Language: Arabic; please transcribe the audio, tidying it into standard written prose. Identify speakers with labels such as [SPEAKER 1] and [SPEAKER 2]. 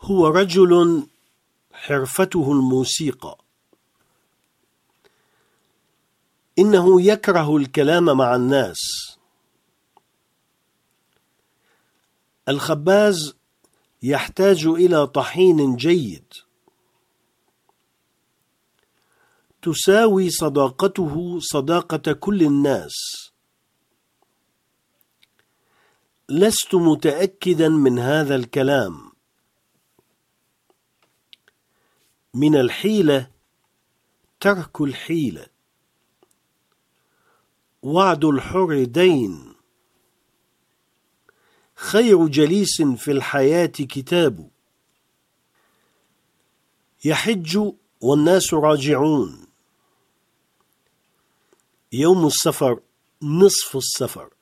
[SPEAKER 1] هو رجل حرفته الموسيقى. إنه يكره الكلام مع الناس. الخباز يحتاج إلى طحين جيد. تساوي صداقته صداقة كل الناس. لست متأكدا من هذا الكلام. من الحيلة ترك الحيلة. وعد الحر دين. خير جليس في الحياة كتاب. يحج والناس راجعون. يوم السفر نصف السفر.